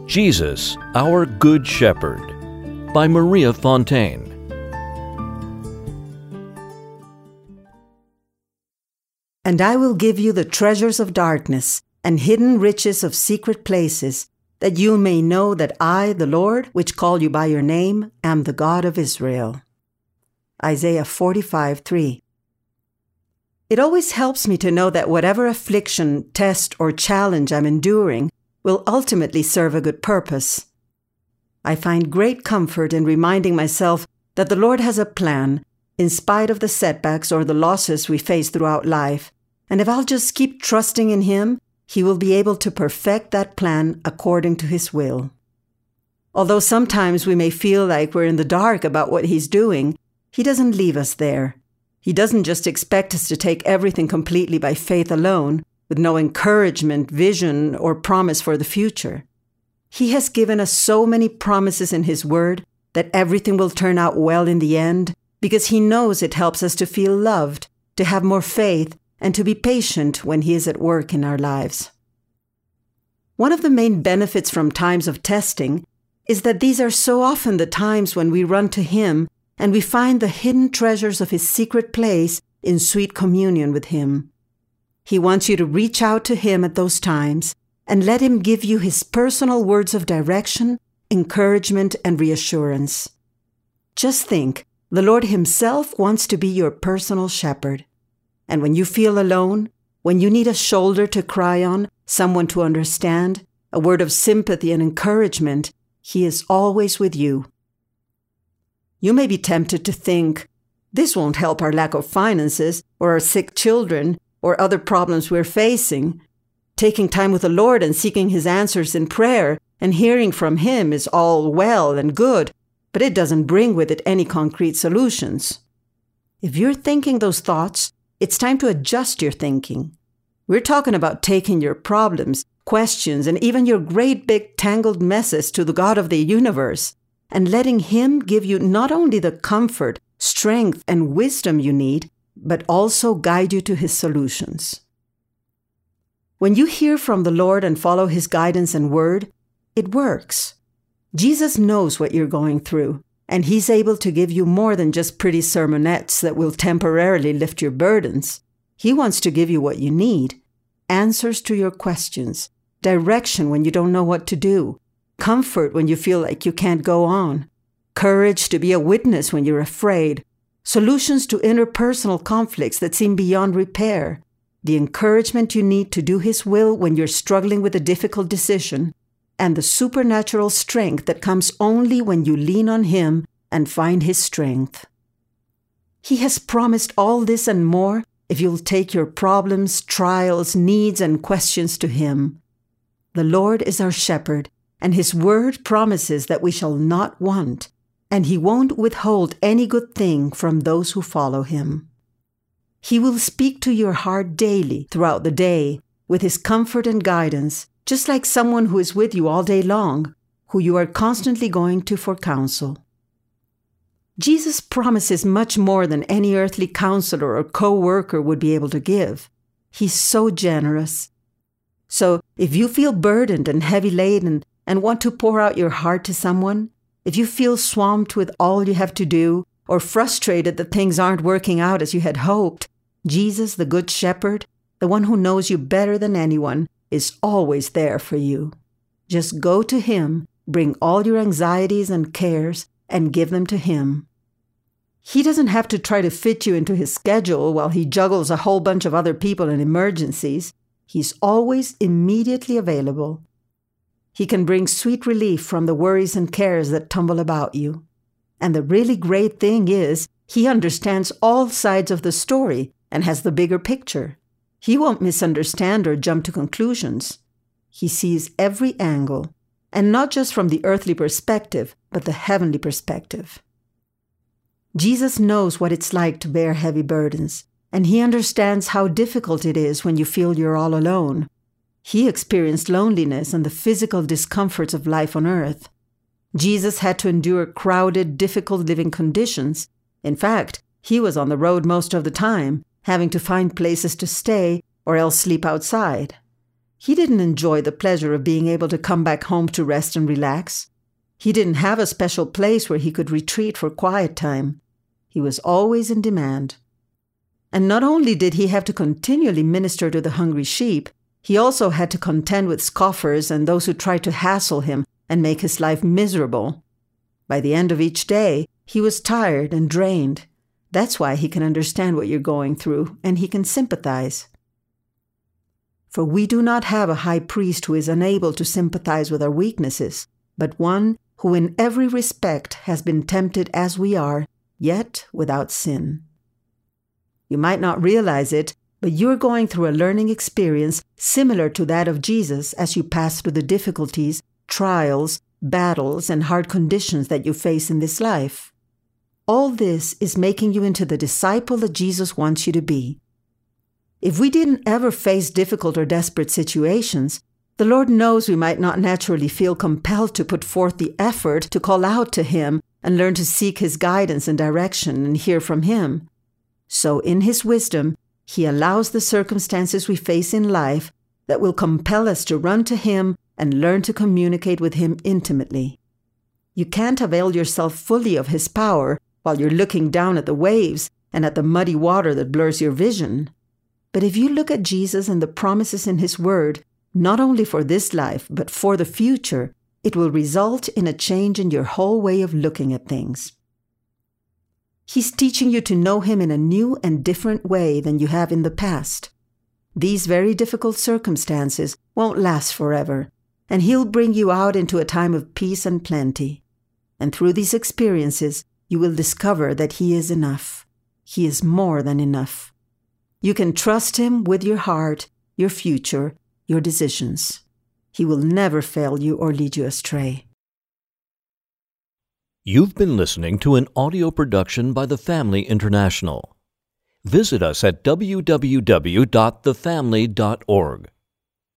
Jesus, Our Good Shepherd by Maria Fontaine. And I will give you the treasures of darkness and hidden riches of secret places, that you may know that I, the Lord, which call you by your name, am the God of Israel. Isaiah 45:3. It always helps me to know that whatever affliction, test, or challenge I'm enduring will ultimately serve a good purpose. I find great comfort in reminding myself that the Lord has a plan, in spite of the setbacks or the losses we face throughout life, and if I'll just keep trusting in Him, He will be able to perfect that plan according to His will. Although sometimes we may feel like we're in the dark about what He's doing, He doesn't leave us there. He doesn't just expect us to take everything completely by faith alone, with no encouragement, vision, or promise for the future. He has given us so many promises in His Word that everything will turn out well in the end, because He knows it helps us to feel loved, to have more faith, and to be patient when He is at work in our lives. One of the main benefits from times of testing is that these are so often the times when we run to Him and we find the hidden treasures of His secret place in sweet communion with Him. He wants you to reach out to Him at those times and let Him give you His personal words of direction, encouragement, and reassurance. Just think, the Lord Himself wants to be your personal shepherd. And when you feel alone, when you need a shoulder to cry on, someone to understand, a word of sympathy and encouragement, He is always with you. You may be tempted to think, this won't help our lack of finances or our sick children or other problems we're facing. Taking time with the Lord and seeking His answers in prayer and hearing from Him is all well and good, but it doesn't bring with it any concrete solutions. If you're thinking those thoughts, it's time to adjust your thinking. We're talking about taking your problems, questions, and even your great big tangled messes to the God of the universe and letting Him give you not only the comfort, strength, and wisdom you need, but also guide you to His solutions. When you hear from the Lord and follow His guidance and word, it works. Jesus knows what you're going through, and He's able to give you more than just pretty sermonettes that will temporarily lift your burdens. He wants to give you what you need: answers to your questions, direction when you don't know what to do, comfort when you feel like you can't go on, courage to be a witness when you're afraid, solutions to interpersonal conflicts that seem beyond repair, the encouragement you need to do His will when you're struggling with a difficult decision, and the supernatural strength that comes only when you lean on Him and find His strength. He has promised all this and more if you'll take your problems, trials, needs, and questions to Him. The Lord is our shepherd, and His word promises that we shall not want, and He won't withhold any good thing from those who follow Him. He will speak to your heart daily throughout the day with His comfort and guidance, just like someone who is with you all day long, who you are constantly going to for counsel. Jesus promises much more than any earthly counselor or co-worker would be able to give. He's so generous. So if you feel burdened and heavy-laden and want to pour out your heart to someone, if you feel swamped with all you have to do or frustrated that things aren't working out as you had hoped, Jesus, the Good Shepherd, the one who knows you better than anyone, is always there for you. Just go to Him, bring all your anxieties and cares, and give them to Him. He doesn't have to try to fit you into His schedule while He juggles a whole bunch of other people in emergencies. He's always immediately available. He can bring sweet relief from the worries and cares that tumble about you. And the really great thing is, He understands all sides of the story and has the bigger picture. He won't misunderstand or jump to conclusions. He sees every angle, and not just from the earthly perspective, but the heavenly perspective. Jesus knows what it's like to bear heavy burdens, and He understands how difficult it is when you feel you're all alone. He experienced loneliness and the physical discomforts of life on earth. Jesus had to endure crowded, difficult living conditions. In fact, He was on the road most of the time, having to find places to stay or else sleep outside. He didn't enjoy the pleasure of being able to come back home to rest and relax. He didn't have a special place where he could retreat for quiet time. He was always in demand. And not only did he have to continually minister to the hungry sheep, he also had to contend with scoffers and those who tried to hassle him and make his life miserable. By the end of each day, he was tired and drained. That's why he can understand what you're going through, and he can sympathize. For we do not have a high priest who is unable to sympathize with our weaknesses, but one who in every respect has been tempted as we are, yet without sin. You might not realize it, but you're going through a learning experience similar to that of Jesus as you pass through the difficulties, trials, battles, and hard conditions that you face in this life. All this is making you into the disciple that Jesus wants you to be. If we didn't ever face difficult or desperate situations, the Lord knows we might not naturally feel compelled to put forth the effort to call out to Him and learn to seek His guidance and direction and hear from Him. So in His wisdom, He allows the circumstances we face in life that will compel us to run to Him and learn to communicate with Him intimately. You can't avail yourself fully of His power while you're looking down at the waves and at the muddy water that blurs your vision. But if you look at Jesus and the promises in His Word, not only for this life, but for the future, it will result in a change in your whole way of looking at things. He's teaching you to know Him in a new and different way than you have in the past. These very difficult circumstances won't last forever, and He'll bring you out into a time of peace and plenty. And through these experiences, you will discover that He is enough. He is more than enough. You can trust Him with your heart, your future, your decisions. He will never fail you or lead you astray. You've been listening to an audio production by The Family International. Visit us at www.thefamily.org.